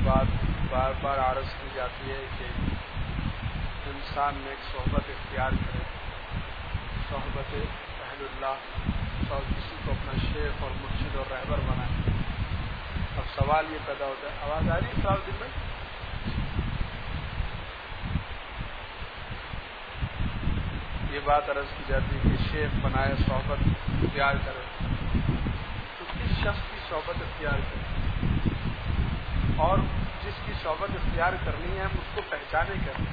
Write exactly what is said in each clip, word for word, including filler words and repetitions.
بات بار بار عرض کی جاتی ہے کہ انسان میں ایک صحبت اختیار کرے، صحبت اہل اللہ، اور کسی کو اپنا شیخ اور مرشد اور رہبر بنائے۔ اب سوال یہ پیدا ہوتا ہے، آواز آ رہی ہے صاحب دن میں؟ یہ بات عرض کی جاتی ہے کہ شیخ بنائے، صحبت اختیار کرے، تو کس شخص کی صحبت اختیار کرے، اور جس کی صحبت اختیار کرنی ہے ہم اس کو پہچانے کریں،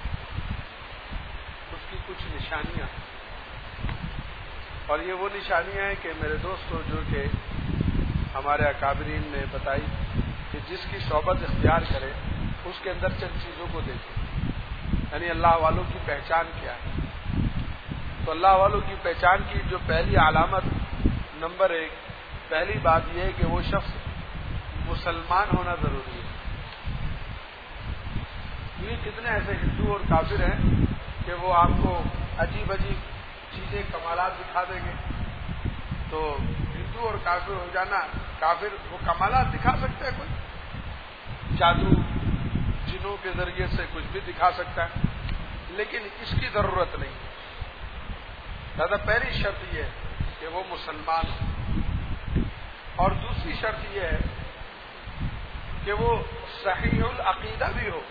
اس کی کچھ نشانیاں، اور یہ وہ نشانیاں ہیں کہ میرے دوستوں جو کہ ہمارے اکابرین نے بتائی کہ جس کی صحبت اختیار کرے اس کے اندر چند چیزوں کو دیکھیں، یعنی اللہ والوں کی پہچان کیا ہے۔ تو اللہ والوں کی پہچان کی جو پہلی علامت، نمبر ایک، پہلی بات یہ ہے کہ وہ شخص مسلمان ہونا ضروری ہے۔ یہ کتنے ایسے ہندو اور کافر ہیں کہ وہ آپ کو عجیب عجیب چیزیں، کمالات دکھا دیں گے، تو ہندو اور کافر ہو جانا، کافر وہ کمالات دکھا سکتا ہے، کوئی جادو جنوں کے ذریعے سے کچھ بھی دکھا سکتا ہے، لیکن اس کی ضرورت نہیں ہے۔ لہذا پہلی شرط یہ ہے کہ وہ مسلمان ہو، اور دوسری شرط یہ ہے کہ وہ صحیح العقیدہ بھی ہو۔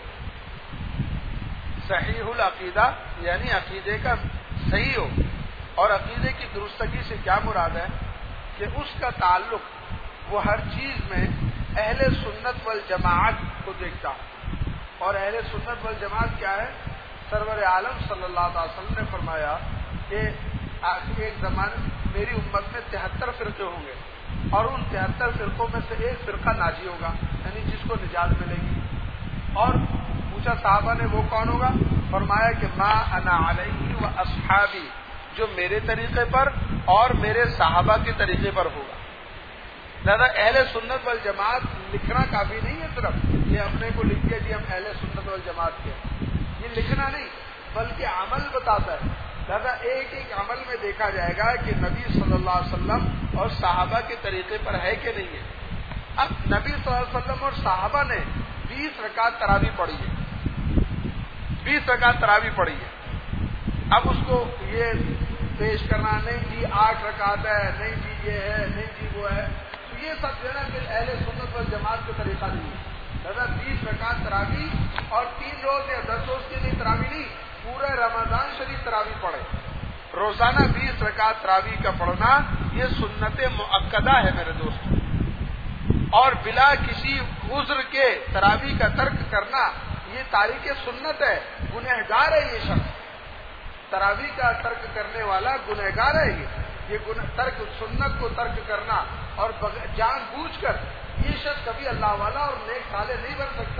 صحیح العقیدہ یعنی عقیدے کا صحیح ہو، اور عقیدے کی درستگی سے کیا مراد ہے کہ اس کا تعلق وہ ہر چیز میں اہل سنت والجماعت کو دیکھتا ہو۔ اور اہل سنت والجماعت کیا ہے؟ سرور عالم صلی اللہ علیہ وسلم نے فرمایا کہ ایک زمانے میری امت میں تہتر فرقے ہوں گے، اور ان تہتر فرقوں میں سے ایک فرقہ ناجی ہوگا، یعنی جس کو نجات ملے گی۔ اور پوچھا صحابہ نے وہ کون ہوگا؟ فرمایا کہ ما انا علیہ و اصحابی، جو میرے طریقے پر اور میرے صحابہ کے طریقے پر ہوگا۔ لہذا اہل سنت والجماعت لکھنا کافی نہیں ہے، صرف یہ اپنے کو لکھ کے جی ہم اہل سنت والجماعت کے، یہ لکھنا نہیں بلکہ عمل بتاتا ہے۔ لہذا ایک ایک عمل میں دیکھا جائے گا کہ نبی صلی اللہ علیہ وسلم اور صحابہ کے طریقے پر ہے کہ نہیں ہے۔ اب نبی صلی اللہ علیہ وسلم اور صحابہ نے بیس رکعت تراویح پڑھی ہے، بیس رکعت تراویح پڑھی ہے۔ اب اس کو یہ پیش کرنا نہیں جی آٹھ رکعت ہے، نہیں جی یہ ہے، نہیں جی وہ ہے، تو یہ سب جو ہے نا کہ اہل سنت والجماعت کا طریقہ نہیں ہے۔ لہذا بیس رکعت تراویح اور تین روز یا دس روز کے لیے تراویح نہیں، پورے رمضان شریف تراویح پڑھے۔ روزانہ بیس رکعت تراویح کا پڑھنا یہ سنت مؤکدہ ہے میرے دوست، اور بلا کسی عذر کے تراویح کا ترک کرنا یہ تاریک سنت ہے، گنہگار ہے یہ شخص، تراویح کا ترک کرنے والا گنہگار ہے۔ یہ یہ ترک سنت کو ترک کرنا اور جان بوجھ کر یہ شخص کبھی اللہ والا اور نیک صالح نہیں بن سکتا۔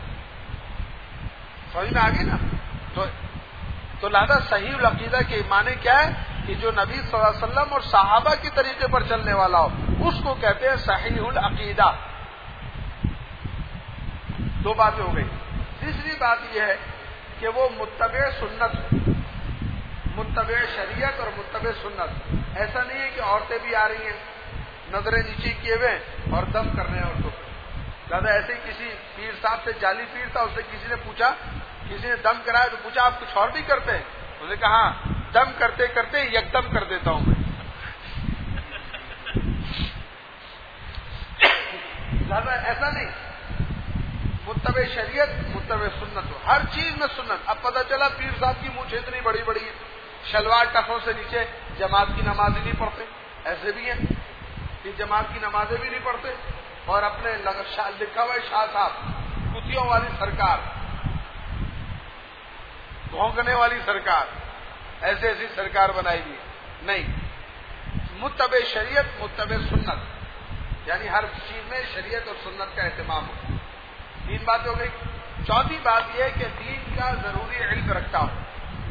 سمجھ میں آگے نا؟ تو تو لہذا صحیح العقیدہ کے معنی کیا ہے کہ جو نبی صلی اللہ علیہ وسلم اور صحابہ کے طریقے پر چلنے والا ہو، اس کو کہتے ہیں صحیح العقیدہ۔ دو باتیں ہو گئی۔ تیسری بات یہ ہے کہ وہ متبع سنت ہو، متبع شریعت اور متبع سنت۔ ایسا نہیں ہے کہ عورتیں بھی آ رہی ہیں نظریں نیچے کیے ہوئے اور دم کر رہے ہیں عورتوں پہ۔ لہٰذا ایسے ہی کسی پیر صاحب سے، جعلی پیر تھا، اس سے کسی نے پوچھا، کسی نے دم کرایا تو پوچھا آپ کچھ اور بھی کرتے ہیں؟ اس نے کہا دم کرتے کرتے یکدم کر دیتا ہوں میں۔ لہٰذا ایسا نہیں، متبع شریعت متبع سنت ہو، ہر چیز میں سنت۔ اب پتہ چلا پیر صاحب کی مونچھ اتنی بڑی بڑی ہے، شلوار ٹخوں سے نیچے، جماعت کی نماز ہی نہیں پڑھتے، ایسے بھی ہیں کہ جماعت کی نمازیں بھی نہیں پڑھتے، اور اپنے لکھا ہوا ہے شاہ صاحب کتیوں والی سرکار، بھونکنے والی سرکار، ایسے ایسی سرکار بنائی دی۔ نہیں، متبع شریعت متبع سنت، یعنی ہر چیز میں شریعت اور سنت کا اہتمام ہو۔ تین بات ہو گئی۔ چوتھی بات یہ ہے کہ دین کا ضروری علم رکھتا ہو،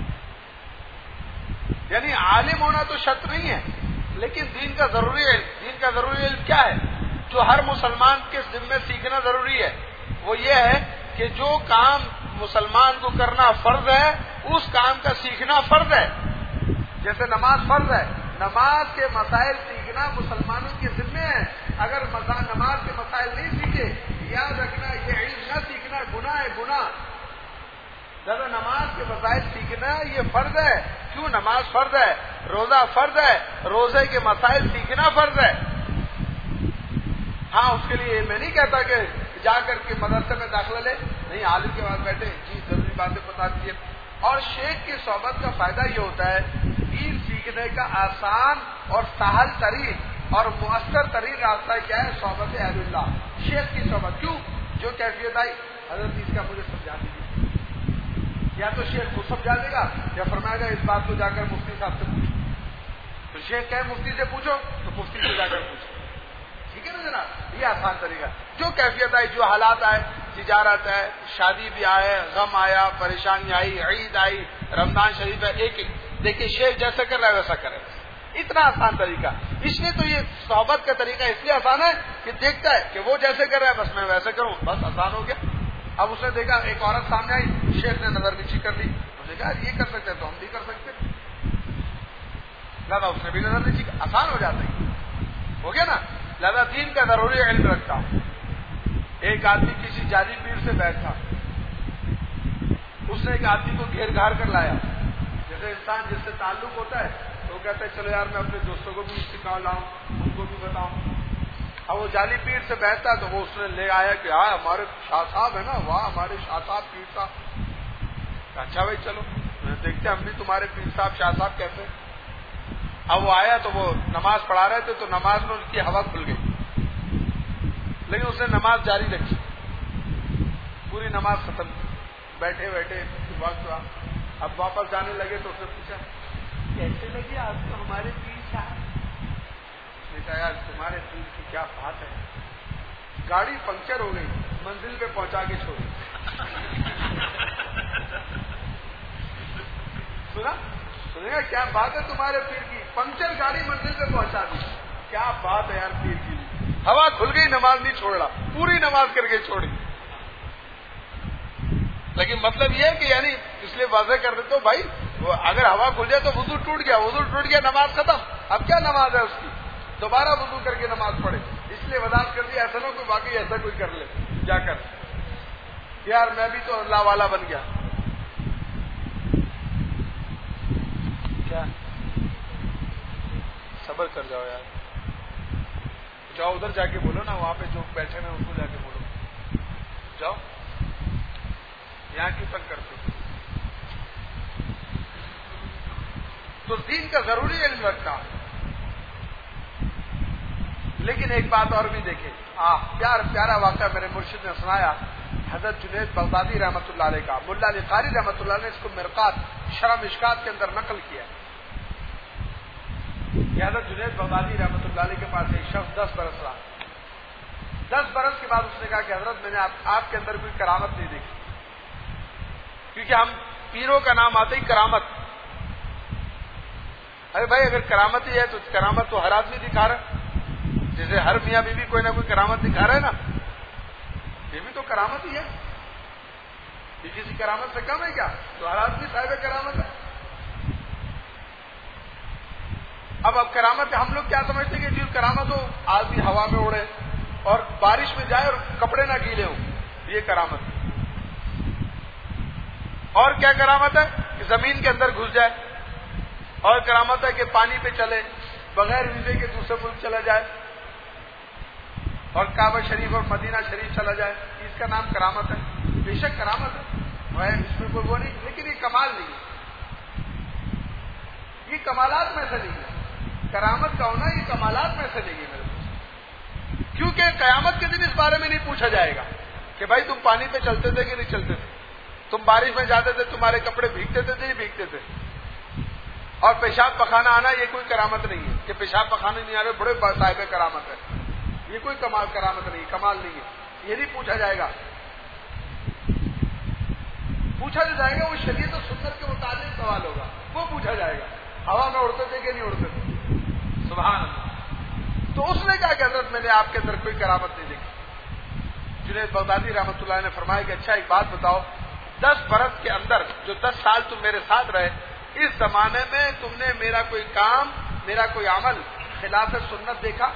یعنی عالم ہونا تو شرط نہیں ہے، لیکن دین کا ضروری علم، دین کا ضروری علم کیا ہے جو ہر مسلمان کے ذمے سیکھنا ضروری ہے؟ وہ یہ ہے کہ جو کام مسلمان کو کرنا فرض ہے اس کام کا سیکھنا فرض ہے۔ جیسے نماز فرض ہے نماز کے مسائل سیکھنا مسلمانوں کے ذمے ہے. اگر نماز کے مسائل نہیں سیکھے، یاد رکھنا یہ علم نہ سیکھنا گناہ ہے، گناہ. ذرا نماز کے مسائل سیکھنا یہ فرض ہے. کیوں؟ نماز فرض ہے، روزہ فرض ہے، روزے کے مسائل سیکھنا فرض ہے. ہاں، اس کے لیے میں نہیں کہتا کہ جا کر کے مدرسے میں داخلہ لے، نہیں، عالم کے بعد بیٹھے، جی ضروری باتیں بتا دیجیے. اور شیخ کی صحبت کا فائدہ یہ ہوتا ہے دین سیکھنے کا آسان اور سہل ترین اور مؤثر ترین راستہ کیا ہے؟ صحبت اہل اللہ، شیخ کی صحبت. کیوں؟ جو کیفیت آئی حضرت اس کا مجھے سمجھا دیجیے، یا تو شیخ کو سمجھا دے گا یا فرمائے گا اس بات کو جا کر مفتی صاحب سے پوچھو. تو شیخ کہے مفتی سے پوچھو تو مفتی سے جا کر پوچھو. ٹھیک ہے نا جناب؟ یہ آسان طریقہ. جو کیفیت آئی، جو حالات آئے، تجارت ہے، شادی بھی آئے، غم آیا، پریشانی آئی، عید آئی، رمضان شریف ہے، ایک ایک دیکھیے شیخ جیسا کر رہا ہے ویسا کرے. اتنا آسان طریقہ. اس لیے تو یہ صحبت کا طریقہ اس لیے آسان ہے کہ دیکھتا ہے کہ وہ جیسے کر رہا ہے بس میں ویسے کروں، بس آسان ہو گیا. اب اس نے دیکھا ایک عورت سامنے آئی، شیخ نے نظر نیچی کر لی، اس نے کہا یہ کر سکتے تو ہم بھی کر سکتے. لہٰذا اس نے بھی نظر نیچی، آسان ہو جاتا ہے. ہو گیا نا؟ لہذا دین کا ضروری علم رکھتا ہوں. ایک آدمی کسی جعلی پیر سے بیٹھا، اس نے ایک آدمی کو گھیر گھار کر لایا. جیسے انسان جس سے تعلق ہوتا ہے تو وہ کہتا ہے چلو یار میں اپنے دوستوں کو بھی سکھاؤ لاؤں، ان کو بھی بتاؤں. اب وہ جعلی پیر سے بیٹھتا تو وہ اس نے لے آیا کہ ہاں ہمارے شاہ صاحب ہے نا، واہ ہمارے شاہ صاحب پیر صاحب. اچھا بھائی چلو دیکھتے ہم بھی تمہارے پیر صاحب شاہ صاحب کیسے. اب وہ آیا تو وہ نماز پڑھا رہے تھے تو نماز میں ان کی ہوا کھل گئی، لیکن اس نے نماز جاری رکھی، پوری نماز ختم. بیٹھے بیٹھے وقت ہوا، اب واپس جانے لگے تو اس نے پوچھا کیسے لگی آپ کو ہمارے پیر صاحب؟ اس نے کہا یار تمہارے پیر کی کیا بات ہے، گاڑی پنکچر ہو گئی، منزل پہ پہنچا کے چھوڑی. سنا سنے گا کیا بات ہے تمہارے پیر کی، پنکچر گاڑی منزل پہ پہنچا دی. کیا بات ہے یار پیر کی، ہوا کھل گئی، نماز نہیں چھوڑ رہا، پوری نماز کر کے چھوڑی. لیکن مطلب یہ ہے کہ یعنی اس لیے واضح کر دیتے ہو بھائی اگر ہوا کھل جائے تو وضو ٹوٹ گیا، وضو ٹوٹ گیا نماز ختم. اب کیا نماز ہے اس کی؟ دوبارہ وضو کر کے نماز پڑھے. اس لیے وضاحت کر دی ایسا نہ کوئی واقعی ایسا کوئی کر لے جا کر یار میں بھی تو اللہ والا بن گیا. کیا صبر کر جاؤ یار، جاؤ ادھر جا کے بولو نا، وہاں پہ جو بیٹھے ہیں ان کو جا کے بولو. جاؤ یہاں کیوں تنگ کرتے ہو؟ تو دین کا ضروری علم رکھنا. لیکن ایک بات اور بھی دیکھیں، آہ پیار پیارا واقعہ میرے مرشد نے سنایا. حضرت جنید بغدادی رحمۃ اللہ علیہ کا، ملا علی قاری رحمۃ اللہ نے اس کو مرقات شرح مشکات کے اندر نقل کیا. کہ حضرت جنید بغدادی رحمۃ اللہ علیہ کے پاس ایک شخص دس برس رہا. دس برس کے بعد اس نے کہا کہ حضرت میں نے آپ, آپ کے اندر کوئی کرامت نہیں دیکھی، کیونکہ ہم پیروں کا نام آتے ہی کرامت. ارے بھائی اگر کرامت ہی ہے تو کرامت تو ہر آدمی دکھا رہا ہے، جیسے ہر میاں بیوی کوئی نہ کوئی کرامت دکھا رہا ہے نا، یہ بھی تو کرامت ہی ہے. یہ کسی کرامت سے کم ہے کیا؟ تو ہر آدمی صاحب کرامت ہے. اب اب کرامت ہم لوگ کیا سمجھتے ہیں کہ جی کرامت ہو آدمی ہوا میں اڑے اور بارش میں جائے اور کپڑے نہ گیلے ہوں، یہ کرامت. اور کیا کرامت ہے کہ زمین کے اندر گھس جائے، اور کرامت ہے کہ پانی پہ چلے، بغیر ویزے کے دوسرے ملک چلا جائے، اور کعبہ شریف اور مدینہ شریف چلا جائے. اس کا نام کرامت ہے. بے شک کرامت ہے، اس میں کوئی وہ نہیں، لیکن یہ کمال نہیں ہے، یہ کمالات میں سے نہیں ہے. کرامت کا ہونا یہ کمالات میں سے نہیں ہے میرے دوست. کیونکہ قیامت کے دن اس بارے میں نہیں پوچھا جائے گا کہ بھائی تم پانی پہ چلتے تھے کہ نہیں چلتے تھے، تم بارش میں جاتے تھے، تمہارے کپڑے بھیگتے تھے نہیں بھیگتے تھے. اور پیشاب پخانا آنا یہ کوئی کرامت نہیں ہے کہ پیشاب پخانے نہیں آ رہے، بڑے صاحب کرامت ہے. یہ کوئی کمال کرامت نہیں، کمال نہیں ہے. یہ نہیں پوچھا جائے گا. پوچھا جو جائے گا وہ شریعت و سنت کے متعلق سوال ہوگا، وہ پوچھا جائے گا. ہوا میں اڑتے تھے کہ نہیں اڑتے تھے؟ سبحان اللہ. تو اس نے کہا کہ حضرت میں نے آپ کے اندر کوئی کرامت نہیں دیکھی. جنید بغدادی رحمۃ اللہ نے فرمایا کہ اچھا ایک بات بتاؤ، دس برس کے اندر جو دس سال تم میرے ساتھ رہے، اس زمانے میں تم نے میرا کوئی کام میرا کوئی عمل خلاف سنت دیکھا؟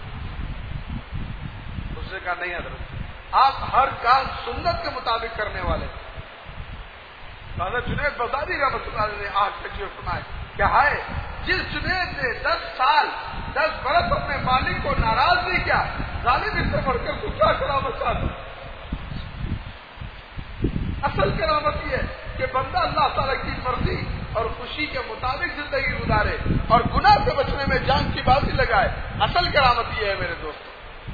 اس نے کہا نہیں حضرت، آپ ہر کام سنت کے مطابق کرنے والے۔ حضرت جنید بغدادی رحمۃ اللہ علیہ نے آج تک یہ فرمایا کہ ہائے جس جنید نے دس سال دس برس اپنے مالک کو ناراض نہیں کیا، ظالم اس سے بڑھ کر کو کیا کرامت چاہتا۔ اصل کرامت یہ ہے کہ بندہ اللہ تعالیٰ کی مرضی اور خوشی کے مطابق زندگی گزارے اور گناہ سے بچنے میں جان کی بازی لگائے۔ اصل کرامت یہ ہے میرے دوستوں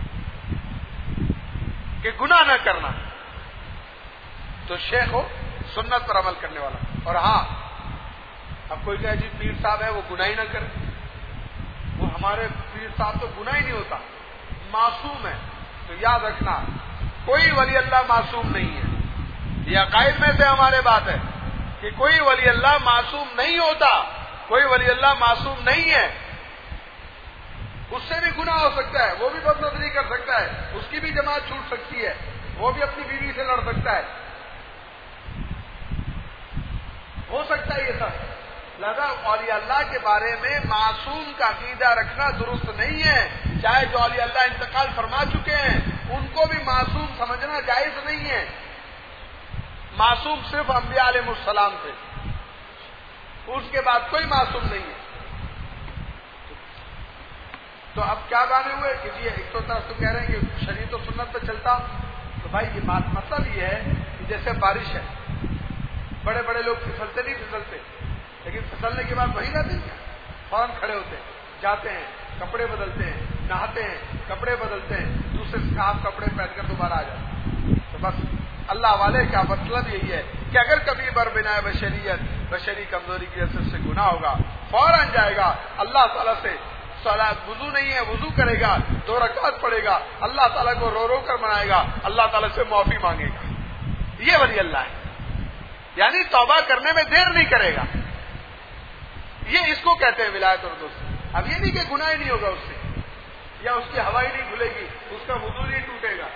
کہ گناہ نہ کرنا۔ تو شیخ ہو سنت پر عمل کرنے والا، اور ہاں اب کوئی کہے جی پیر صاحب ہے وہ گناہ ہی نہ کرے، وہ ہمارے پیر صاحب تو گناہ ہی نہیں ہوتا، معصوم ہے۔ تو یاد رکھنا کوئی ولی اللہ معصوم نہیں ہے، یہ عقائد میں سے ہمارے بات ہے کہ کوئی ولی اللہ معصوم نہیں ہوتا، کوئی ولی اللہ معصوم نہیں ہے۔ اس سے بھی گناہ ہو سکتا ہے، وہ بھی بد نظری کر سکتا ہے، اس کی بھی جماعت چھوٹ سکتی ہے، وہ بھی اپنی بیوی سے لڑ سکتا ہے، ہو سکتا ہے یہ سب۔ لہذا اولیاء اللہ کے بارے میں معصوم کا عقیدہ رکھنا درست نہیں ہے، چاہے جو اولیاء اللہ انتقال فرما چکے ہیں ان کو بھی معصوم سمجھنا جائز نہیں ہے۔ معصوم صرف انبیاء علیہ السلام تھے، اس کے بعد کوئی معصوم نہیں ہے۔ تو اب کیا گانے ہوئے کہ جی ایک تو طرف تو کہہ رہے ہیں کہ شریعت و سنت پہ چلتا، تو بھائی یہ بات مطلب یہ ہے کہ جیسے بارش ہے، بڑے بڑے لوگ پھسلتے نہیں پھسلتے، لیکن پھسلنے کے بعد وہی رہتے ہیں، فوراً کھڑے ہوتے ہیں، جاتے ہیں، کپڑے بدلتے ہیں، نہاتے ہیں، کپڑے بدلتے ہیں، دوسرے صاف کپڑے پہن کر دوبارہ آ جاتے ہیں۔ تو بس اللہ والے کا مطلب یہی ہے کہ اگر کبھی بر بنا بشریت بشری کمزوری کی وجہ سے گناہ ہوگا، فوراً جائے گا اللہ تعالیٰ سے، وضو نہیں ہے وضو کرے گا، دو رکعت پڑھے گا، اللہ تعالیٰ کو رو رو کر منائے گا، اللہ تعالیٰ سے معافی مانگے گا۔ یہ ولی اللہ ہے، یعنی توبہ کرنے میں دیر نہیں کرے گا، یہ اس کو کہتے ہیں ولایت اور دوست۔ اب یہ نہیں کہ گناہ ہی نہیں ہوگا اس سے، یا اس کی ہوا ہی نہیں کھلے گی، اس کا وضو نہیں ٹوٹے گا،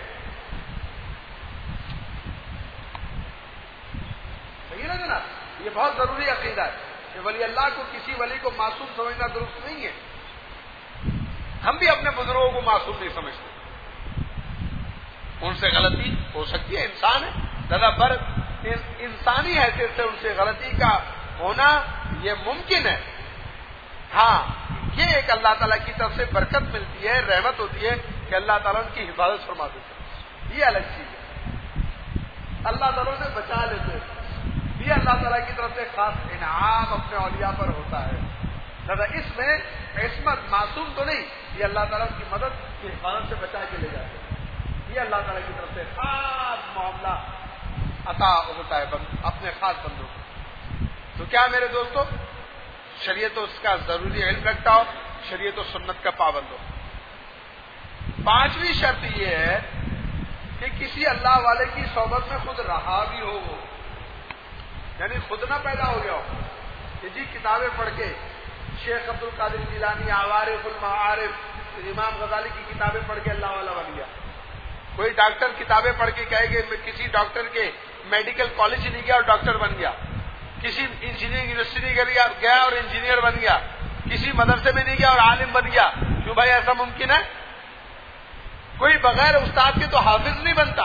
صحیح نا جناب؟ یہ بہت ضروری عقیدہ ہے کہ ولی اللہ کو کسی ولی کو معصوم سمجھنا درست نہیں ہے۔ ہم بھی اپنے بزرگوں کو معصوم نہیں سمجھتے، ان سے غلطی ہو سکتی ہے، انسان ہے، دادا بر انسانی حیثیت سے ان سے غلطی کا ہونا یہ ممکن ہے۔ ہاں یہ ایک اللہ تعالیٰ کی طرف سے برکت ملتی ہے، رحمت ہوتی ہے کہ اللہ تعالیٰ ان کی حفاظت فرما دیتے ہیں، یہ الگ چیز ہے، اللہ تعالیٰ سے بچا لیتے ہیں، یہ اللہ تعالیٰ کی طرف سے خاص انعام اپنے اولیاء پر ہوتا ہے۔ لہذا اس میں عصمت معصوم تو نہیں، یہ اللہ تعالیٰ کی مدد کی حفاظت سے بچا کے لے جاتے ہیں، یہ اللہ تعالیٰ کی طرف سے خاص معاملہ عطا ہوتا ہے اپنے خاص بندوں کو۔ تو کیا میرے دوستو، شریعت و اس کا ضروری علم رکھتا ہو، شریعت و سنت کا پابند ہو۔ پانچویں شرط یہ ہے کہ کسی اللہ والے کی صحبت میں خود رہا بھی ہو، وہ یعنی خود نہ پیدا ہو گیا ہو کہ جی کتابیں پڑھ کے شیخ عبد القادر جیلانی، عوارف المعارف، امام غزالی کی کتابیں پڑھ کے اللہ والا بن گیا۔ کوئی ڈاکٹر کتابیں پڑھ کے کہے کہ کسی ڈاکٹر کے میڈیکل کالج نہیں گیا اور ڈاکٹر بن گیا، کسی انجینئرنگ یونیورسٹی گیا اور انجینئر بن گیا، کسی مدرسے میں نہیں گیا اور عالم بن گیا۔ کیوں بھائی ایسا ممکن ہے؟ کوئی بغیر استاد کے تو حافظ نہیں بنتا،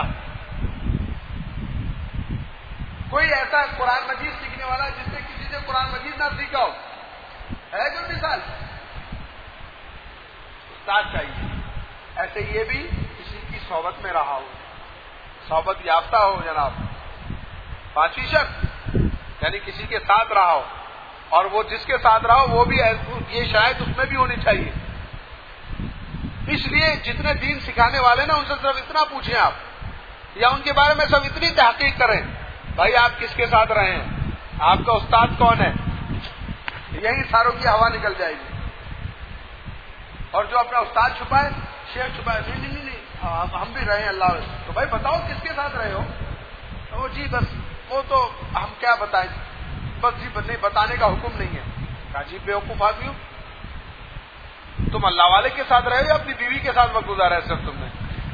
کوئی ایسا قرآن مجید سیکھنے والا جس نے کسی سے قرآن مجید نہ سیکھا ہو ہے کوئی مثال؟ استاد چاہیے، ایسے یہ بھی کسی کی صحبت میں رہا ہو، صحبت یافتہ ہو جناب۔ پانچویں شرط یعنی کسی کے ساتھ رہا ہو، اور وہ جس کے ساتھ رہا ہو وہ بھی یہ شاید اس میں بھی ہونی چاہیے۔ اس لیے جتنے دین سکھانے والے نا ان سے صرف اتنا پوچھیں آپ، یا ان کے بارے میں سب اتنی تحقیق کریں، بھائی آپ کس کے ساتھ رہے ہیں، آپ کا استاد کون ہے، یہی ساروں کی ہوا نکل جائے گی۔ اور جو اپنا استاد چھپائے، شیخ چھپائے، نہیں نہیں نہیں ہم بھی رہے ہیں اللہ، تو بھائی بتاؤ کس کے ساتھ رہے ہو؟ وہ جی بس وہ تو ہم کیا بتائیں، بس جی نہیں بتانے کا حکم نہیں ہے۔ کہا جی بیوقوف آدمی ہو، تم اللہ والے کے ساتھ رہے ہو، اپنی بیوی کے ساتھ وقت گزارا ہے صرف تم نے،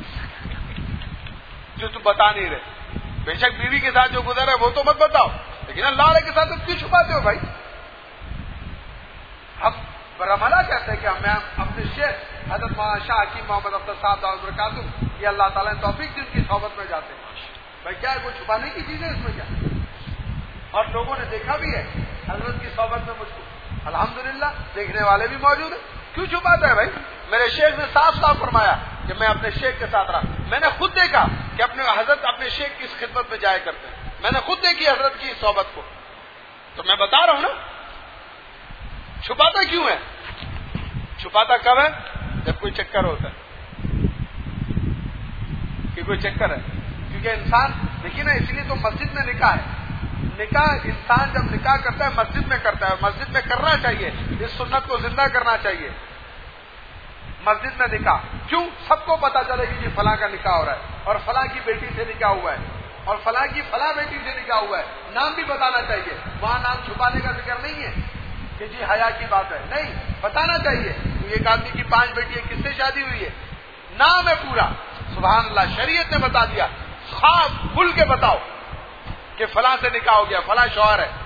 جو تم بتا نہیں رہے۔ بے شک بیوی کے ساتھ جو گزارا ہے وہ تو مت بتاؤ، لیکن اللہ والے کے ساتھ تم کیوں چھپاتے ہو بھائی؟ ہم برملا کہتے ہیں کہ میں اپنے شیخ حضرت مولانا شاہ حکیم محمد افضل صاحب دعوت برکاتہ یہ اللہ تعالیٰ نے توفیق دی ان کی صحبت میں جاتے ہیں. بھائی کیا ہے کوئی چھپانے کی چیز ہے اس میں کیا؟ اور لوگوں نے دیکھا بھی ہے حضرت کی صحبت میں مجھ کو الحمدللہ دیکھنے والے بھی موجود ہیں. کیوں چھپاتا ہے بھائی؟ میرے شیخ نے صاف صاف فرمایا کہ میں اپنے شیخ کے ساتھ رہا. میں نے خود دیکھا کہ اپنے حضرت اپنے شیخ کی اس خدمت میں جایا کرتے ہیں. میں نے خود دیکھی حضرت کی صحبت کو. تو میں بتا رہا ہوں نا چھپاتا کیوں ہے؟ چھپاتا کب ہے؟ جب کوئی چکر ہوتا ہے کہ کوئی چکر ہے. کیونکہ انسان دیکھیے نا اس لیے تو مسجد میں نکاح ہے. نکاح انسان جب نکاح کرتا ہے مسجد میں کرتا ہے. مسجد میں کرنا چاہیے. اس سنت کو زندہ کرنا چاہیے. مسجد میں نکاح کیوں؟ سب کو پتا چلے کہ جی فلاں کا نکاح ہو رہا ہے اور فلاں کی بیٹی سے نکاح ہوا ہے اور فلاں کی فلاں بیٹی سے نکاح ہوا ہے. نام بھی بتانا چاہیے. وہاں نام چھپانے کا ذکر نہیں ہے کہ جی حیا کی بات ہے. نہیں، بتانا چاہیے. ایک آدمی کی پانچ بیٹی ہے، کس سے شادی ہوئی ہے؟ نام ہے پورا. سبحان اللہ، شریعت نے بتا دیا. خاص کھل کے بتاؤ کہ فلاں سے نکاح ہو گیا، فلاں شوہر ہے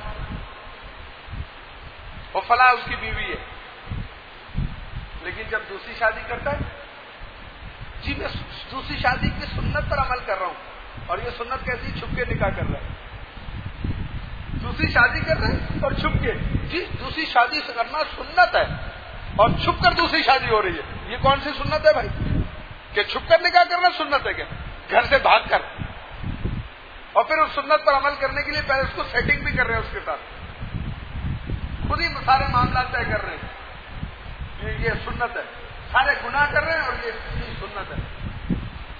اور فلاں اس کی بیوی ہے. لیکن جب دوسری شادی کرتا ہے، جی میں دوسری شادی کی سنت پر عمل کر رہا ہوں اور یہ سنت کیسی چھپ کے نکاح کر رہا ہے. دوسری شادی کر رہے ہیں اور چھپ کے. جی دوسری شادی سے کرنا سنت ہے اور چھپ کر دوسری شادی ہو رہی ہے. یہ کون سی سنت ہے بھائی کہ چھپ کر نکاح کرنا سنت ہے؟ کیا گھر سے بھاگ کر اور پھر اس سنت پر عمل کرنے کے لیے پہلے اس کو سیٹنگ بھی کر رہے ہیں اس کے ساتھ. خود ہی سارے معاملات طے کر رہے ہیں یہ سنت ہے. سارے گناہ کر رہے ہیں اور یہ سنت ہے.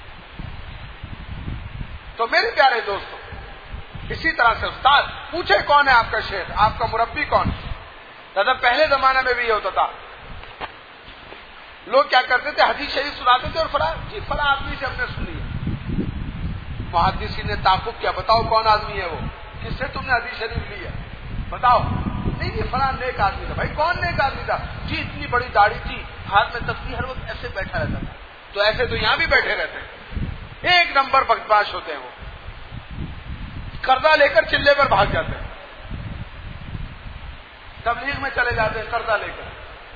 تو میرے پیارے دوستوں، اسی طرح سے استاد پوچھے کون ہے آپ کا شیخ، آپ کا مربی کون ہے. دادا پہلے زمانے میں بھی یہ ہوتا تھا. لوگ کیا کرتے تھے؟ حدیث شریف سناتے تھے اور فلاں جی فلاں آدمی سے ہم نے سنی ہے. محدثین نے تعاقب کیا، بتاؤ کون آدمی ہے وہ، کس سے تم نے حدیث شریف لی ہے، بتاؤ. نہیں جی فلاں نیک آدمی تھا. بھائی کون نیک آدمی تھا؟ جی اتنی بڑی داڑھی تھی، ہاتھ میں تسبیح، ہر وقت ایسے بیٹھا رہتا تھا. تو ایسے تو یہاں بھی بیٹھے رہتے ہیں. ایک نمبر بدمعاش ہوتے ہیں. وہ قرضہ لے کر چلے پر بھاگ جاتے ہیں، تبلیغ میں چلے جاتے ہیں قرضہ لے کر.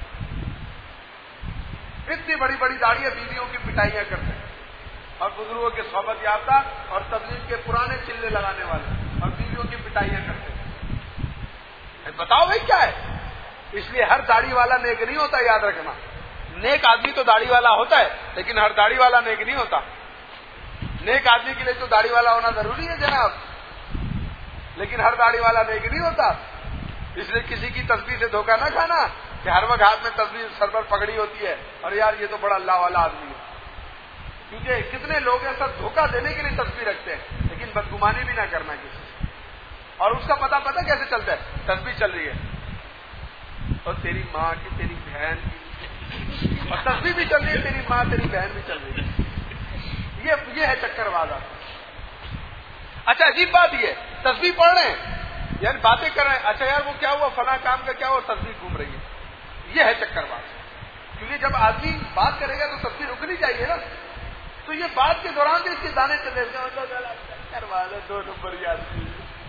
اتنی بڑی بڑی داڑیاں، بیویوں کی پٹائیاں کرتے ہیں اور بزرگوں کے صحبت یافتہ اور تبلیغ کے پرانے چلے لگانے والے اور بیویوں کی پٹائیاں کرتے ہیں. بتاؤ بھائی کیا ہے؟ اس لیے ہر داڑھی والا نیک نہیں ہوتا، یاد رکھنا. نیک آدمی تو داڑھی والا ہوتا ہے لیکن ہر داڑھی والا نیک نہیں ہوتا. نیک آدمی کے لیے تو داڑھی والا ہونا ضروری ہے جناب، لیکن ہر داڑھی والا نیک نہیں ہوتا. اس لیے کسی کی تسبیح سے دھوکہ نہ کھانا کہ ہر وقت ہاتھ میں تسبیح سر پر پکڑی ہوتی ہے اور یار یہ تو بڑا اللہ والا آدمی ہے. کیونکہ کتنے لوگ ہیں سب دھوکہ دینے کے لیے تسبیح رکھتے ہیں لیکن بدگمانی بھی نہ کرنا کسی سے. اور اس کا پتہ پتہ کیسے چلتا ہے؟ تسبیح چل رہی ہے اور تیری ماں کی، تیری بہن کی، اور تسبیح بھی چل رہی ہے، تیری ماں تیری بہن بھی چل رہی ہے. یہ یہ ہے چکر بازا. اچھا عجیب بات یہ تسبیح پڑھ رہے ہیں یعنی باتیں کر رہے ہیں. اچھا یار وہ کیا ہوا، فلاں کام کا کیا ہوا، تسبیح گھوم رہی ہے. یہ ہے چکر باز. کیونکہ جب آدمی بات کرے گا تو تسبیح رکنی چاہیے نا. تو یہ بات کے دوران بھی اس کے دانے چلے گئے. دو نمبر آدمی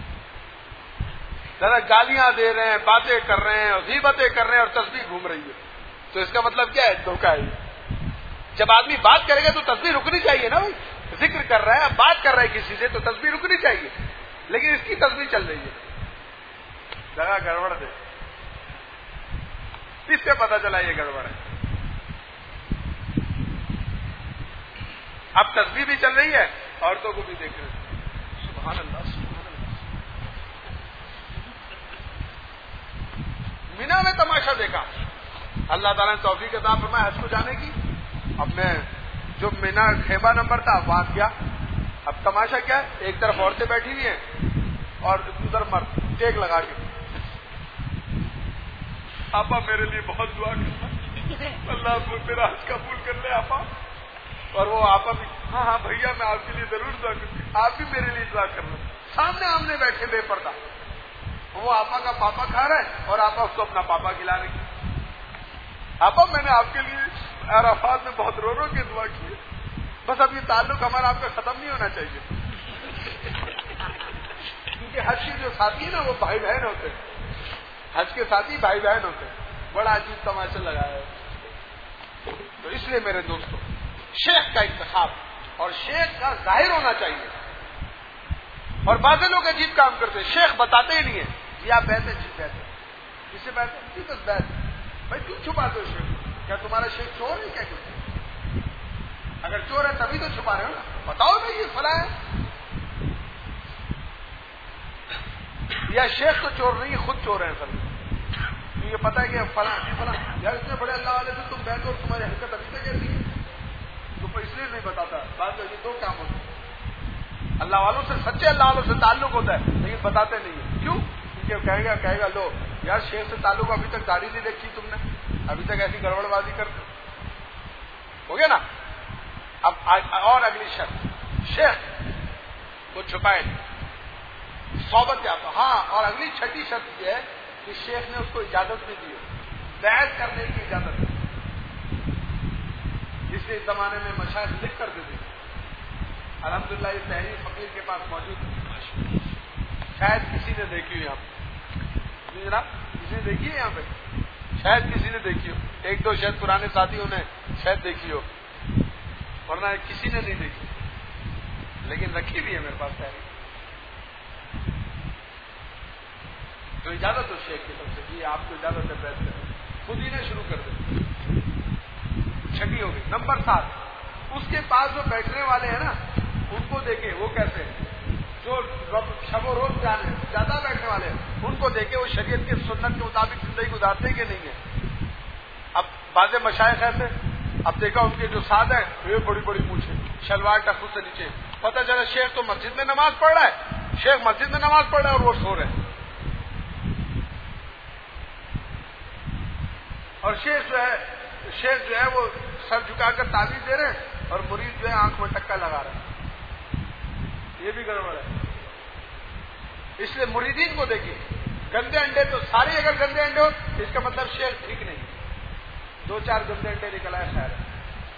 ذرا گالیاں دے رہے ہیں، باتیں کر رہے ہیں اور غیبتیں کر رہے ہیں اور تسبیح گھوم رہی ہے. تو اس کا مطلب کیا ہے؟ دھوکہ ہے. جب آدمی بات کرے گا تو تسبیح رکنی چاہیے نا. ذکر کر رہا ہے، بات کر رہا ہے کسی سے تو تسبیح رکنی چاہیے، لیکن اس کی تسبیح چل رہی ہے. ذرا گڑبڑ دے. اس سے پتا چلا یہ گڑبڑ ہے. اب تسبیح بھی چل رہی ہے، عورتوں کو بھی دیکھ رہے ہیں. سبحان اللہ سبحان اللہ. مینا میں تماشا دیکھا. اللہ تعالیٰ نے توفیق عطا فرمایا حج کو جانے کی. اب میں جو مینا خیمہ نمبر تھا وہاں کیا. اب تماشا کیا ہے؟ ایک طرف عورتیں بیٹھی ہوئی ہیں اور ادھر مرد ٹیک لگا کے. آپا میرے لیے بہت دعا کرنا، اللہ میرا حج قبول کر لے آپا. اور وہ آپا بھی ہاں ہاں بھیا میں آپ کے لیے ضرور دعا کروں، آپ بھی میرے لیے دعا کرنا. سامنے آمنے بیٹھے بے پردہ. وہ آپا کا پاپا کھا رہا ہے اور آپا اس کو اپنا پاپا کھلا رہی. آپا میں نے آپ کے لیے عرفات میں بہت رو رو کے دعا کی ہے، بس اب یہ تعلق ہمارا آپ کا ختم نہیں ہونا چاہیے. کیونکہ حج کے جو ساتھی ہیں نا وہ بھائی بہن ہوتے ہیں. حج کے ساتھی بھائی بہن ہوتے ہیں. بڑا عجیب تماشا لگایا ہے. تو اس لیے میرے دوستوں شیخ کا انتخاب اور شیخ کا ظاہر ہونا چاہیے. اور بعض لوگ عجیب کام کرتے ہیں, شیخ بتاتے ہی نہیں ہیں جی آپ بیٹھے جی بیٹھے کس سے بیٹھے جی بس بیٹھ. بھائی کیوں چھپاتے ہو شیخ؟ کیا تمہارا شیخ چور ہے کیا؟ کچھ اگر چور ہے تبھی تو چھپا رہے ہو نا. بتاؤ بھائی یہ فلاں ہے. یا شیخ تو چور نہیں ہے, خود چور ہیں سب. یہ پتا ہے کہ فلاں فلاں یار اتنے بڑے اللہ والے سے تم بیٹھو اور تمہاری حرکت ابھی تک ایسی ہے. تو اس لیے نہیں بتاتا. بات یہ دو کام ہوتے ہیں, اللہ والوں سے سچے اللہ والوں سے تعلق ہوتا ہے لیکن بتاتے نہیں ہیں. کیوں؟ کیونکہ کہے گا کہے گا لو یار شیخ سے تعلق ابھی تک داڑھی نہیں دیکھی تم نے, ابھی تک ایسی گڑبڑ بازی کرتے ہو گیا نا. اب اور اگلی شرط شیخ کو چھپائے نہیں, صحبت یا تو ہاں. اور اگلی چھٹی شرط یہ ہے کہ شیخ نے اس کو اجازت نہیں دی, بیعت کرنے کی اجازت نہیں. اس لیے زمانے میں مشائخ لکھ کر دیتے. الحمدللہ یہ تحریر فقیر کے پاس موجود ہے, شاید کسی نے دیکھی ہو یہاں پہ. جناب کسی نے دیکھی ہے یہاں پہ؟ شاید کسی نے دیکھی ہو, ایک دو شاید پرانے ساتھیوں نے شاید دیکھی ہو, ورنہ کسی نے نہیں دیکھی. لیکن رکھی بھی ہے میرے پاس تحریر. تو اجازت ہو شیخ کی طرف سے جی آپ کو اجازت ہے بیٹھ کریں, خود ہی نے شروع کر دیں. چھٹی ہو گئی. نمبر سات, اس کے پاس جو بیٹھنے والے ہیں نا ان کو دیکھے وہ کیسے جو شب و روز جانے زیادہ بیٹھنے والے ہیں ان کو دیکھے وہ شریعت کی سنت کے مطابق زندگی گزارتے کہ نہیں ہے. اب بعض مشائخ ایسے, اب دیکھا ان کے جو ساتھ ہیں یہ بڑی بڑی پوچھے شلوار ٹخو سے نیچے, پتہ چلا شیخ تو مسجد میں نماز پڑھ رہا ہے, شیخ مسجد میں نماز پڑھ رہا ہے اور وہ سو رہے ہیں. اور شیخ جو ہے شیخ جو ہے وہ سر جھکا کر تعویذ دے رہے ہیں اور مرید جو ہے آنکھ میں ٹکا لگا رہے ہیں. یہ بھی گڑبڑ ہے. اس لیے مریدین کو دیکھیے, گندے انڈے تو سارے اگر گندے انڈے ہو اس کا مطلب شیخ ٹھیک نہیں. دو چار گندے انڈے نکل آئے خیر ہے,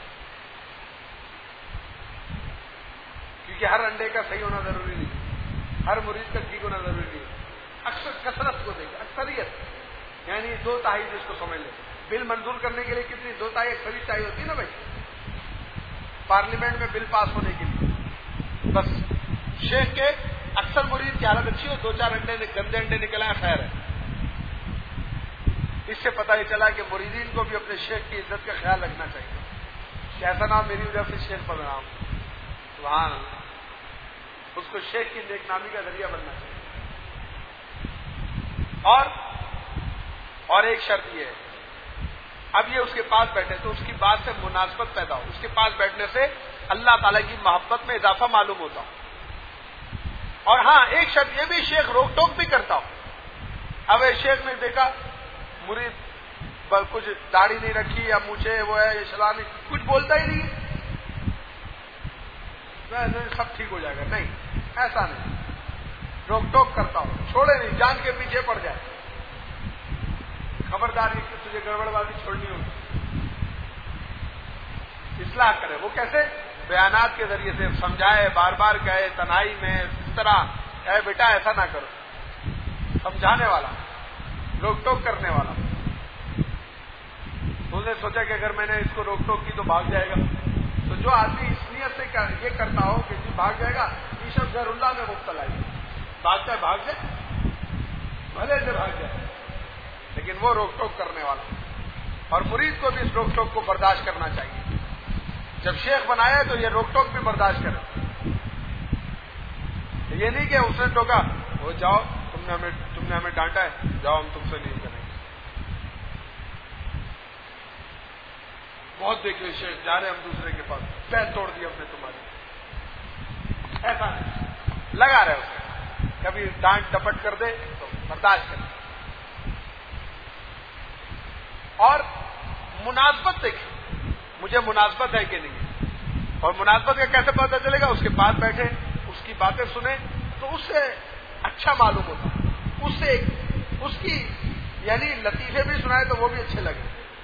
کیونکہ ہر انڈے کا صحیح ہونا ضروری نہیں, ہر مرید کا ٹھیک ہونا ضروری نہیں. اکثر کثرت کو دیکھیں, اکثریت یعنی دو تہائی جس کو سمجھ لیں. بل منظور کرنے کے لیے کتنی دو تہائی اکثریت چاہیے ہوتی ہے نا بھائی, پارلیمنٹ میں بل پاس ہونے کے لیے. بس شیخ کے اکثر مرید کی حالت اچھی ہو, دو چار انڈے گندے انڈے نکل آئے خیر ہے. اس سے پتہ یہ چلا کہ مریدین کو بھی اپنے شیخ کی عزت کا خیال رکھنا چاہیے کہ ایسا نام میری وجہ سے شیخ پڑھ رہا ہوں. سبحان اللہ, اس کو شیخ کی نیک نامی کا ذریعہ بننا چاہیے. اور اور ایک شرط یہ ہے, اب یہ اس کے پاس بیٹھے تو اس کی بات سے مناسبت پیدا ہو. اس کے پاس بیٹھنے سے اللہ تعالیٰ کی محبت میں اضافہ معلوم ہوتا ہو. اور ہاں ایک شرط یہ بھی, شیخ روک ٹوک بھی کرتا ہو. اب شیخ نے دیکھا مرید کچھ داڑھی نہیں رکھی یا مجھے وہ ہے یہ شلوار نہیں, کچھ بولتا ہی نہیں, سب ٹھیک ہو جائے گا. نہیں, ایسا نہیں. روک ٹوک کرتا ہو, چھوڑے نہیں, جان کے پیچھے پڑ جائے. خبرداری کہ تجھے گڑبڑ بازی چھوڑنی ہوگی. اصلاح کرے. وہ کیسے؟ بیانات کے ذریعے سے سمجھائے, بار بار کہے, تنہائی میں اس طرح کہے بیٹا ایسا نہ کرو. سمجھانے والا, روک ٹوک کرنے والا. انہوں نے سوچا کہ اگر میں نے اس کو روک ٹوک کی تو بھاگ جائے گا. تو جو آدمی اس نیت سے یہ کرتا ہو کہ جی بھاگ جائے گا, ایشب غیر اللہ میں مبتلا ہے. بھاگ جائے بھاگ جائے, بھلے سے بھاگ جائے, لیکن وہ روک ٹوک کرنے والا. اور مرید کو بھی اس روک ٹوک کو برداشت کرنا چاہیے. جب شیخ بنایا تو یہ روک ٹوک بھی برداشت کرے. یہ نہیں کہ اس نے ٹوکا وہ جاؤ تم نے ہمیں تم نے ہمیں ڈانٹا ہے, جاؤ ہم تم سے نہیں کریں گے. بہت دیکھے شیخ جا رہے ہم دوسرے کے پاس, پیر توڑ دیا ہم نے تمہاری. ایسا نہیں, لگا رہے اسے. کبھی ڈانٹ ڈپٹ کر دے تو برداشت کرے. اور مناسبت دیکھیں, مجھے مناسبت ہے کہ نہیں. اور مناسبت کا کیسے پتہ چلے گا؟ اس کے پاس بیٹھے, اس کی باتیں سنیں تو اس سے اچھا معلوم ہوتا. اس سے اس کی یعنی لطیفے بھی سنائے تو وہ بھی اچھے لگے.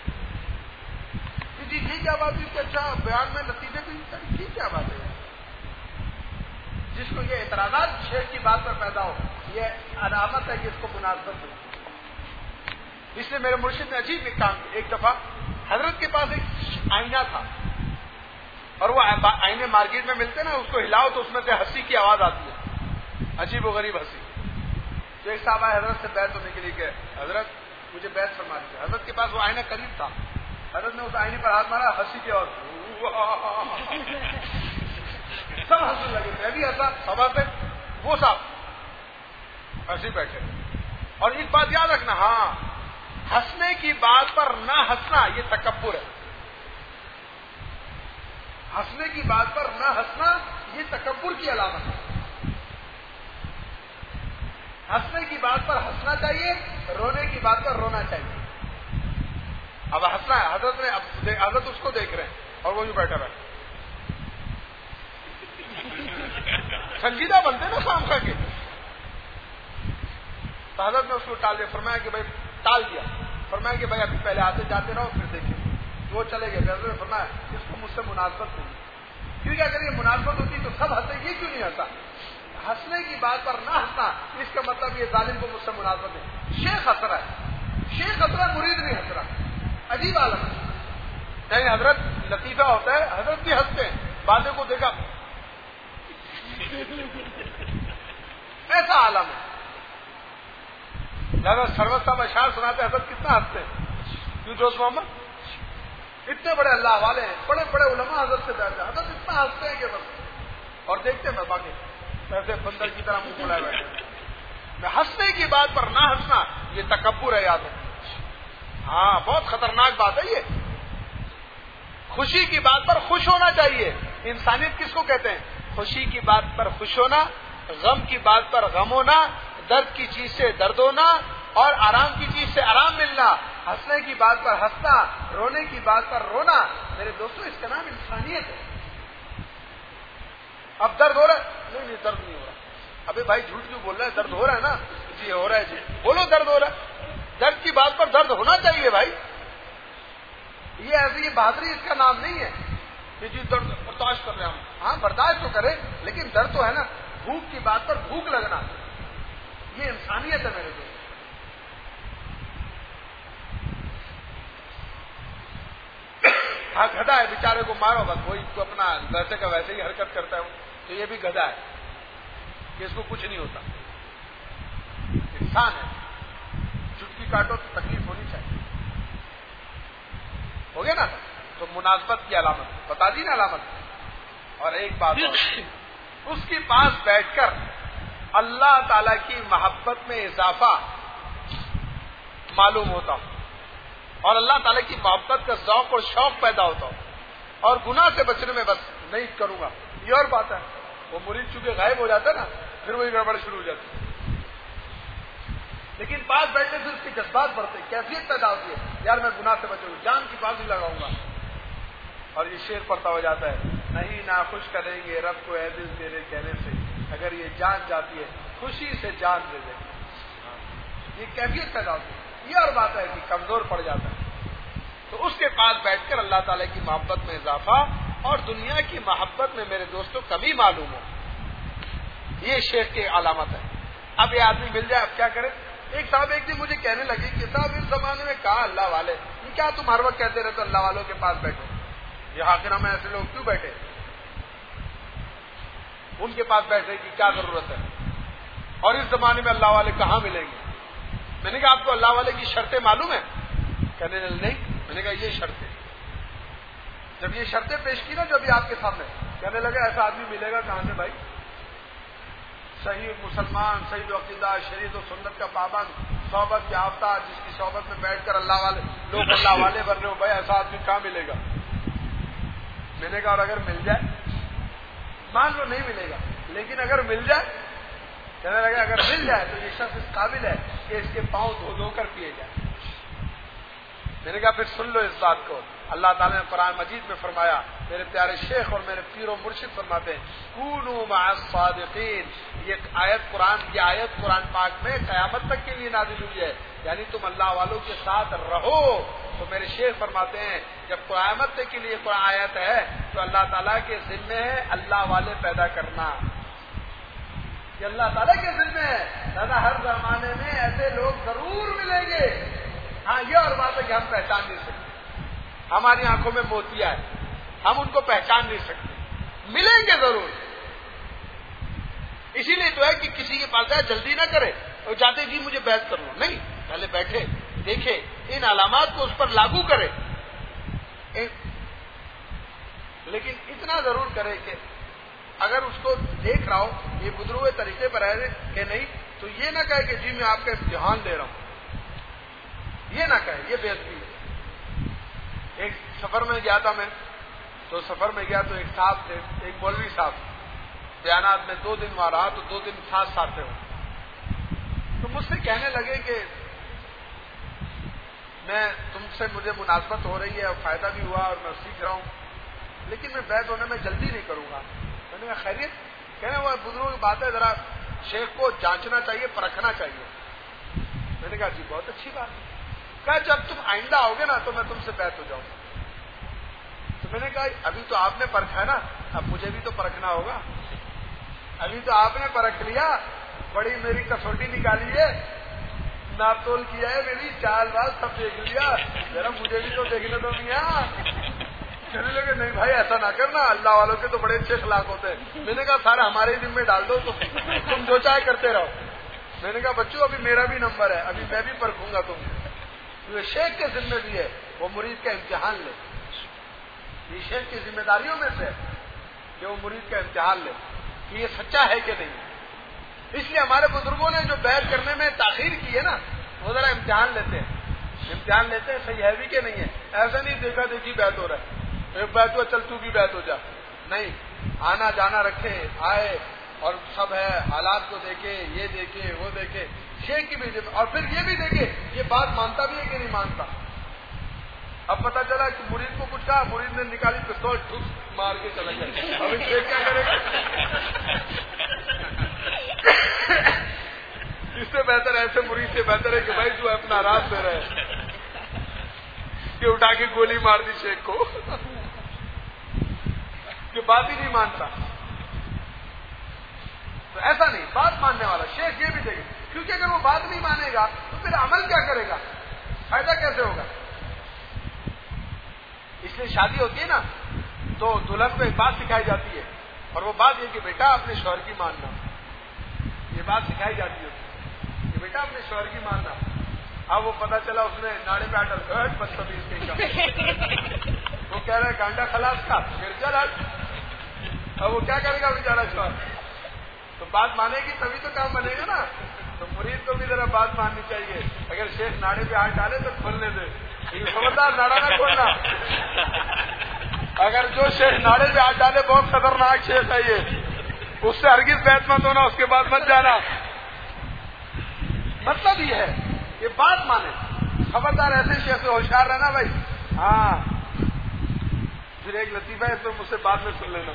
جی جی کیا بات ہے, اچھا بیان میں لطیفے بھی, جی کیا بات ہے. جس کو یہ اعتراضات شیخ کی بات پر پیدا ہو, یہ علامت ہے کہ اس کو مناسبت ہو. اس لیے میرے مرشد نے عجیب ایک کام کیا. ایک دفعہ حضرت کے پاس ایک آئینہ تھا اور وہ آئینے مارکیٹ میں ملتے نا, اس کو ہلاؤ تو اس میں سے ہنسی کی آواز آتی ہے, عجیب و غریب ہنسی. تو ایک صاحب آئے حضرت سے بیعت ہونے کے لیے کہ حضرت مجھے بیعت فرما دیجیے. حضرت کے پاس وہ آئینہ قریب تھا. حضرت نے اس آئینے پر ہاتھ مارا, ہنسی کی آواز, سب ہنسنے لگے. میں بھی ہنسا سبا سے, وہ صاحب ہنسی بیٹھے. اور ایک بات یاد رکھنا, ہاں ہنسنے کی بات پر نہ ہنسنا یہ تکبر ہے. ہنسنے کی بات پر نہ ہنسنا یہ تکبر کی علامت ہے. ہنسنے کی بات پر ہنسنا چاہیے, رونے کی بات پر رونا چاہیے. اب ہنسنا ہے, حضرت نے حضرت اس کو دیکھ رہے ہیں اور وہ بھی بیٹھا بیٹھا سنجیدہ بنتے نا کام کر کے. تو حضرت نے اس کو ٹال دیا, فرمایا کہ بھائی ٹال دیا, فرمایا کہ بھائی ابھی پہلے آتے جاتے رہو پھر دیکھیں. وہ چلے گئے. حضرت نے فرمایا اس کو مجھ سے مناسبت نہیں, کیونکہ اگر یہ مناسبت ہوتی تو سب ہنسے, یہ کیوں نہیں ہنسا؟ ہنسنے کی بات پر نہ ہنسنا اس کا مطلب یہ ظالم کو مجھ سے مناسبت نہیں. شیخ ہنس رہا ہے, شیخ ہنس رہا, مرید نہیں ہنس رہا. عجیب عالم ہے. نہیں حضرت لطیفہ ہوتا ہے, حضرت بھی ہنستے ہیں, باتیں کو دیکھا ایسا عالم ہے. حضرت سروت صاحب اشعار سناتے ہیں, حضرت کتنا ہنستے ہیں. کیوں دوست محمد, اتنے بڑے اللہ والے ہیں, بڑے بڑے علماء حضرت سے بیٹھتے ہیں, حضرت اتنا ہنستے ہیں کہ بس, اور دیکھتے ہیں باقی ایسے بندر کی طرح منہ بلائے بیٹھے. میں ہنسنے کی بات پر نہ ہنسنا یہ تکبر ہے, یاد ہے. ہاں بہت خطرناک بات ہے یہ. خوشی کی بات پر خوش ہونا چاہیے. انسانیت کس کو کہتے ہیں؟ خوشی کی بات پر خوش ہونا, غم کی بات پر غم ہونا, درد کی چیز سے درد ہونا اور آرام کی چیز سے آرام ملنا. ہنسنے کی بات پر ہنسنا, رونے کی بات پر رونا. میرے دوستو اس کا نام انسانیت ہے. اب درد ہو رہا ہے؟ نہیں نہیں درد نہیں ہو رہا. ابھی بھائی جھوٹ کیوں بول رہا ہے؟ درد ہو رہا ہے نا. جی ہو رہا ہے. جی بولو درد ہو رہا ہے. درد کی بات پر درد ہونا چاہیے بھائی. یہ ایسی یہ بہادری اس کا نام نہیں ہے کہ جی درد برداشت کر رہے ہم. ہاں برداشت تو کریں, لیکن درد تو ہے نا. بھوک کی بات پر بھوک لگنا یہ انسانیت ہے میرے دوست. ہاں گدھا ہے بیچارے کو مارو بس, وہی تو اپنا ویسے کا ویسے ہی حرکت کرتا ہے, تو یہ بھی گدھا ہے کہ اس کو کچھ نہیں ہوتا. انسان ہے, چٹکی کاٹو تو تکلیف ہونی چاہیے. ہو گیا نا. تو مناسبت کی علامت بتا دی نا علامت. اور ایک بات اور, اس کے پاس بیٹھ کر اللہ تعالی کی محبت میں اضافہ معلوم ہوتا ہوں اور اللہ تعالی کی محبت کا ذوق اور شوق پیدا ہوتا ہوں, اور گناہ سے بچنے میں بس نہیں کروں گا. یہ اور بات ہے. وہ مرید چونکہ غائب ہو جاتا ہے نا, پھر وہی گڑبڑ شروع ہو جاتی ہے. لیکن پاس بیٹھنے سے اس کے جذبات بڑھتے, کیفیت پیدا ہوتی ہے, یار میں گناہ سے بچوں, جان کی بازی لگاؤں گا. اور یہ شعر پڑتا ہو جاتا ہے, نہیں ناخوش کریں گے رب کو اے دل تیرے کہنے سے, اگر یہ جان جاتی ہے خوشی سے جان دے دیں. یہ کیفیت پیدا ہوتی ہے. یہ اور بات ہے کہ کمزور پڑ جاتا ہے. تو اس کے پاس بیٹھ کر اللہ تعالیٰ کی محبت میں اضافہ اور دنیا کی محبت میں میرے دوستوں کمی معلوم ہو, یہ شیخ کی علامت ہے. اب یہ آدمی مل جائے, اب کیا کرے؟ ایک صاحب ایک دن مجھے کہنے لگے کہ صاحب اس زمانے میں کہا اللہ والے, یہ کیا تم ہر وقت کہتے رہتے اللہ والوں کے پاس بیٹھو, یہ آخرہ میں ایسے لوگ کیوں بیٹھے, ان کے پاس بیٹھنے کی کیا ضرورت ہے, اور اس زمانے میں اللہ والے کہاں ملیں گے؟ میں نے کہا آپ کو اللہ والے کی شرطیں معلوم ہیں؟ کہنے لگے نہیں. میں نے کہا یہ شرطیں. جب یہ شرطیں پیش کی نا جو ابھی آپ کے سامنے, کہنے لگے ایسا آدمی ملے گا کہاں سے بھائی؟ صحیح مسلمان, صحیح عقیدہ, شریعت و سنت کا پابند, صحبت یافتہ, جس کی صحبت میں بیٹھ کر اللہ والے لوگ اللہ والے بن رہے ہو, بھائی ایسا آدمی کہاں ملے گا؟ میں نے کہا اور اگر مل جائے, مان لو نہیں ملے گا, لیکن اگر مل جائے, کہنے لگا اگر مل جائے تو یہ شخص اس قابل ہے کہ اس کے پاؤں دھو دھو کر پیے جائے. میں نے کہا پھر سن لو اس بات کو. اللہ تعالیٰ نے قرآن مجید میں فرمایا, میرے پیارے شیخ اور میرے پیر و مرشد فرماتے ہیں کونوا مع الصادقین. یہ آیت قرآن کی آیت قرآن پاک میں قیامت تک کے لیے نازل ہوئی ہے, یعنی تم اللہ والوں کے ساتھ رہو. تو میرے شیخ فرماتے ہیں جب قیامت تک کے لیے قرآن آیت ہے تو اللہ تعالیٰ کے ذمے ہے اللہ والے پیدا کرنا. یہ اللہ تعالیٰ کے ذمے ہے. دادا ہر زمانے میں ایسے لوگ ضرور ملیں گے ہاں یہ اور بات ہے کہ ہم پہچان نہیں سکتے، ہماری آنکھوں میں موتیا ہے، ہم ان کو پہچان نہیں سکتے، ملیں گے ضرور. اسی لیے تو ہے کہ کسی کے پاس جائے جلدی نہ کرے اور چاہتے جی مجھے بیعت کر لو، نہیں، پہلے بیٹھے دیکھے ان علامات کو اس پر لاگو کرے. لیکن اتنا ضرور کرے کہ اگر اس کو دیکھ رہا ہو یہ گزرے ہوئے طریقے پر ہے کہ نہیں، تو یہ نہ کہے کہ جی میں آپ کا امتحان دے رہا ہوں، یہ نہ کہے، یہ بے ادبی ہے. ایک سفر میں گیا تھا میں، تو سفر میں گیا تو ایک صاحب تھے، ایک مولوی صاحب، بیانات میں دو دن وہاں رہا تو دو دن ساتھ ساتھ تھے. تو مجھ سے کہنے لگے کہ میں تم سے مجھے مناسبت ہو رہی ہے اور فائدہ بھی ہوا اور میں سیکھ رہا ہوں، لیکن میں بیعت ہونے میں جلدی نہیں کروں گا. میں نے کہا خیریت؟ کہنے وہ بزرگوں کی بات ہے، ذرا شیخ کو جانچنا چاہیے، پرکھنا چاہیے. میں نے کہا جی بہت اچھی بات ہے. کہا جب تم آئندہ آؤ گے نا تو میں تم سے بیعت ہو جاؤں گا. تو میں نے کہا ابھی تو آپ نے پرکھا ہے نا، اب مجھے بھی تو پرکھنا ہوگا. ابھی تو آپ نے پرکھ لیا، بڑی میری کسوٹی نکالی ہے، ناپ تول کیا ہے، میری چال بال سب دیکھ لیا، ذرا مجھے بھی تو دیکھنے دو میاں. کہنے لگے نہیں بھائی ایسا نہ کرنا، اللہ والوں کے تو بڑے اچھے اخلاق ہوتے ہیں. میں نے کہا سارا ہمارے ہی ذمہ ڈال دو، تو تم جو چاہے کرتے رہو. میں نے کہا بچوں ابھی میرا بھی نمبر ہے، ابھی میں بھی پرکھوں گا تم. جو شیخ کے ذمہ بھی ہے وہ مرید کا امتحان لے. یہ شیخ کی ذمہ داریوں میں سے کہ وہ مرید کا امتحان لے کہ یہ سچا ہے کہ نہیں. اس لیے ہمارے بزرگوں نے جو بیعت کرنے میں تاخیر کی ہے نا، وہ ذرا امتحان لیتے ہیں، امتحان لیتے ہیں صحیح ہے بھی کہ نہیں ہے. ایسا نہیں دیکھا دیکھی بیعت ہو رہا ہے، ایک بیعت ہوا چل تو بھی بیعت ہو جا. نہیں، آنا جانا رکھے، آئے اور سب ہے، حالات کو دیکھے، یہ دیکھے وہ دیکھے، شیخ کی بھی ذمہ، اور پھر یہ بھی دیکھے یہ بات مانتا بھی ہے کہ نہیں مانتا. اب پتا چلا کہ مرید کو کچھ کہا، مرید نے نکالی پستول، ٹھوس مار کے چلا گیا. ابھی شیخ کیا کرے گا؟ اس سے بہتر ایسے مرید سے بہتر ہے کہ بھائی تو اپنا راز دے رہے کہ اٹھا کے گولی مار دی شیخ کو کہ بات ہی نہیں مانتا. تو ایسا نہیں، بات ماننے والا شیخ یہ بھی دیکھے، کیونکہ اگر وہ بات نہیں مانے گا تو پھر عمل کیا کرے گا، فائدہ کیسے ہوگا. اس لیے شادی ہوتی ہے نا تو دلہن کو ایک بات سکھائی جاتی ہے، اور وہ بات یہ کہ بیٹا اپنے شوہر کی ماننا. یہ بات سکھائی جاتی ہے کہ بیٹا اپنے شوہر کی ماننا. اب وہ پتا چلا اس نے ناڑے پہ آٹل ہٹ بدتمیز کہیں کا، وہ کہہ رہا ہے گانڈا خلاص کا پھر چل ہٹ. اب وہ کیا کرے گا بیچارہ شوہر؟ تو بات مانے گی تبھی تو کام بنے گا نا. تو مرید کو بھی ذرا بات ماننی چاہیے. اگر شیخ ناڑے پہ ہاتھ ڈالے تو کھولنے دے، خبردار ناڑا نہ کھولنا. اگر جو شیخ ناڑے پہ ہاتھ ڈالے بہت خطرناک شیخ ہے یہ، اس سے ہرگز بیعت مت ہونا، اس کے بعد مت جانا. مطلب یہ ہے یہ بات مانے. خبردار ایسے شیخ سے ہوشیار رہنا بھائی. ہاں پھر ایک لطیفہ ہے تو مجھ سے بعد میں سن لینا،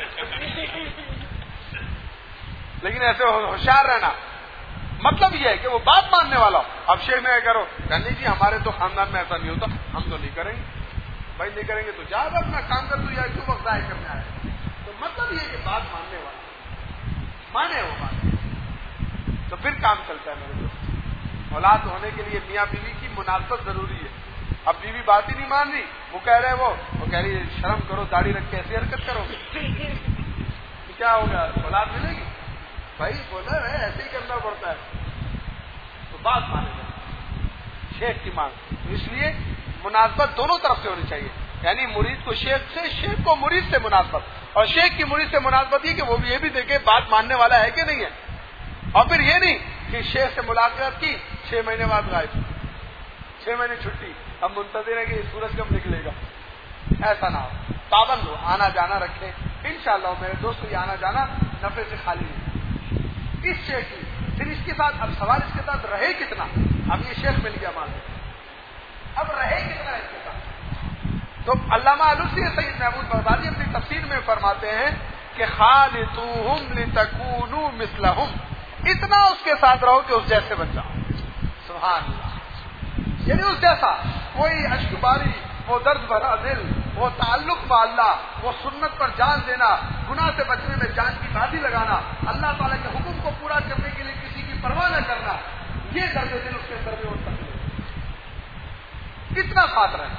لیکن ایسے ہوشیار رہنا. مطلب یہ ہے کہ وہ بات ماننے والا ہو. اب شیخ نے کرو نہیں جی ہمارے تو خاندان میں ایسا نہیں ہوتا، ہم تو نہیں کریں گے. بھائی نہیں کریں گے تو جا اپنا کام کر تو، یا کیوں وقت ضائع کرنے آئے. تو مطلب یہ کہ بات ماننے والا مانے وہ بات، تو پھر کام چلتا ہے. میرے دوست اولاد ہونے کے لیے میاں بیوی کی مناسبت ضروری ہے. اب بیوی بات ہی نہیں مان رہی، وہ کہہ رہے وہ وہ کہہ رہی ہے شرم کرو، داڑھی رکھ کے ایسی حرکت کرو گے تو کیا ہوگا؟ اولاد ملے گی؟ بھائی بولا ہے ایسے ہی کرنا پڑتا ہے. تو بات مانے گا شیخ کی مانگ. تو اس لیے مناسبت دونوں طرف سے ہونی چاہیے، یعنی مرید کو شیخ سے، شیخ کو مرید سے مناسبت، اور شیخ کی مرید سے مناسبت یہ کہ وہ بھی یہ بھی دیکھے بات ماننے والا ہے کہ نہیں ہے. اور پھر یہ نہیں کہ شیخ سے ملاقات کی چھ مہینے بعد غائب، چھ مہینے چھٹی، اب منتظر ہے کہ سورج کب نکلے گا. ایسا نہ ہو، پابند ہو، آنا جانا رکھے. انشاءاللہ میرے دوست یہ آنا جانا نفع سے خالی نہیں. اس شیخ کی پھر اس کے ساتھ اب سوال اس کے ساتھ رہے کتنا. اب یہ شیخ مل گیا مان لیں، اب رہے کتنا اس کے ساتھ. تو علامہ علوسی سید محمود بغدادی اپنی تفسیر میں فرماتے ہیں کہ خالطوہم لتکونوا مثلہم، اتنا اس کے ساتھ رہو کہ اس جیسے بن جاؤ. سبحان اللہ. یعنی اس جیسا کوئی اشک باری، وہ درد بھرا دل، وہ تعلق با اللہ، وہ سنت پر جان دینا، گناہ سے بچنے میں جان کی بازی لگانا، اللہ تعالیٰ کے حکم کو پورا کرنے کے لیے کسی کی پرواہ نہ کرنا، یہ درد دل اس کے اندر میں ہو سکتے. کتنا ساتھ رہے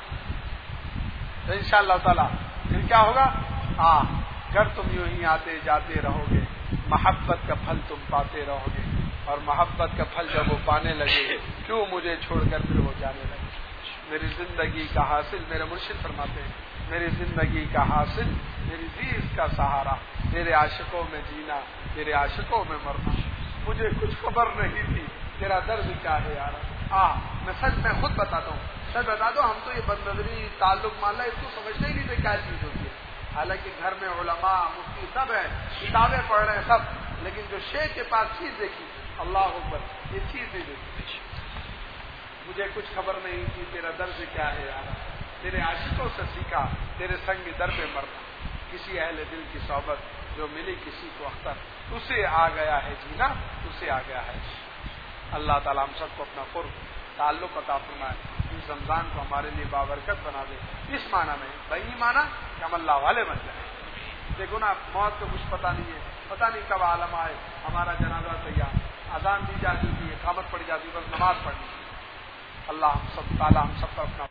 تو انشاءاللہ تعالی پھر کیا ہوگا؟ ہاں اگر تم یوں ہی آتے جاتے رہو گے محبت کا پھل تم پاتے رہو گے، اور محبت کا پھل جب وہ پانے لگے کیوں مجھے چھوڑ کر پھر وہ جانے لگے۔ میری زندگی کا حاصل، میرے مرشد فرماتے ہیں، میری زندگی کا حاصل میری زیست کا سہارا، میرے عاشقوں میں جینا میرے عاشقوں میں مرنا، مجھے کچھ خبر نہیں تھی تیرا درد کیا ہے یار۔ آ میں سچ میں خود بتاتا ہوں، سچ بتا دو، ہم تو یہ بد نظری تعلق ماننا اس کو سمجھتے ہی نہیں تھے کیا چیز ہوتی ہے، حالانکہ گھر میں علماء مفتی سب ہیں، کتابیں پڑھ رہے ہیں سب، لیکن جو شیخ کے پاس چیز دیکھی، اللہ اکبر، یہ چیز نہیں دیکھی، مجھے کچھ خبر نہیں تھی تیرا درد کیا ہے یار، تیرے عاشقوں سے سیکھا تیرے سنگ در پہ مرنا، کسی اہل دل کی صحبت جو ملی کسی کو اختر، اسے آ گیا ہے جینا، اسے آ گیا ہے۔ اللہ تعالیٰ ہم سب کو اپنا قرب تعلق عطا فرمائے، اس رمضان کو ہمارے لیے بابرکت بنا دے، اس معنی میں بھائی معنی کہ ہم اللہ والے بن جائیں۔ دیکھو نا، موت کو کچھ پتہ نہیں ہے، پتہ نہیں کب عالم آئے، ہمارا جنازہ تیار، اذان دی جاتی تھی، اقامت پڑی جاتی، بس نماز پڑھنی تھی۔ اللہ ہم سب تعالیٰ ہم سب کا اپنا